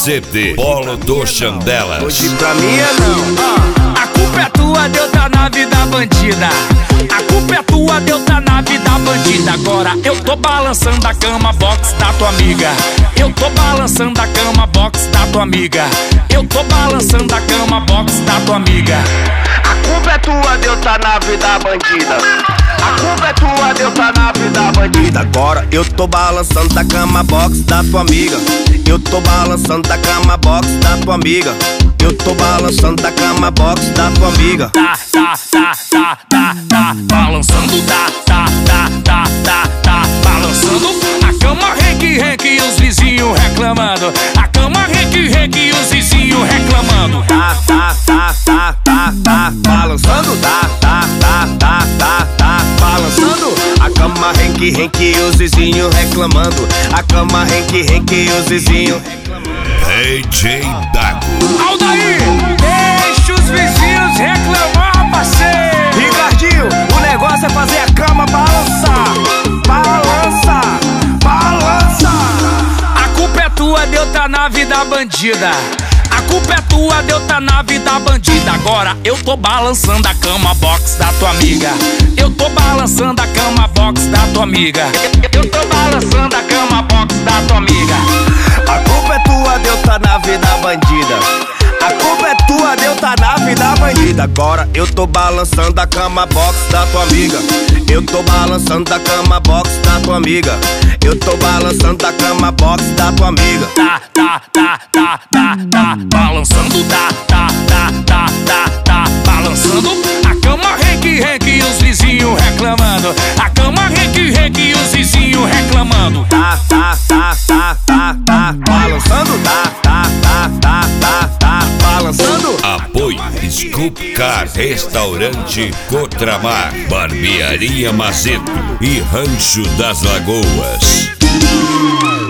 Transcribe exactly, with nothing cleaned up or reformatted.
Macete, Polo do Chandelas. Hoje pra mim é não. Ah, a culpa é tua de eu tá na vida bandida. A culpa é tua de eu tá na vida bandida. Agora eu tô balançando a cama box da tua amiga. Eu tô balançando a cama box da tua amiga. Eu tô balançando a cama box da tua amiga. A culpa é tua de eu tá na vida bandida. A culpa é tua de eu tá na vida bandida. Agora eu tô balançando a cama box da tua amiga. Eu tô balançando a cama box da tua amiga. Eu tô balançando a cama box da tua amiga. Tá, tá, tá, tá, tá, tá, balançando, tá, tá, tá, tá, tá, tá, balançando. A cama renque, renque e os vizinhos reclamando. A cama renque, renque e os vizinhos reclamando. Tá, tá, tá, tá, tá, tá, balançando, tá, tá, tá, tá, tá, tá, balançando. A cama renque, renque e os vizinhos reclamando. A cama renque, renque e os vizinhos reclamando. D J Dago. Aldair, deixa os vizinhos reclamar, parceiro. Ricardinho, o negócio é fazer a cama balançar. Balança, balança. A culpa é tua de eu tá na vida bandida. A culpa é tua de eu tá na vida bandida. Agora eu tô balançando a cama box da tua amiga. Eu tô balançando a cama box da tua amiga. Eu tô balançando a cama box da tua amiga. A culpa é tua de eu tá na vida bandida. A culpa é tua de eu tá na vida bandida. Agora eu tô balançando a cama box da tua amiga. Eu tô balançando a cama box da tua amiga. Eu tô balançando a cama box da tua amiga. Tá, tá, tá, tá, tá, tá, balançando, tá, tá, tá, tá, tá, tá, balançando. A cama renque, renque e os vizinhos reclamando. A cama renque, renque e os vizinhos reclamando. Tá, tá, tá, tá, tá, tá, balançando, tá, tá, tá, tá, tá, tá, balançando. Apoio Scoop Car, Restaurante Cotramar, Barbearia Macedo e Rancho das Lagoas.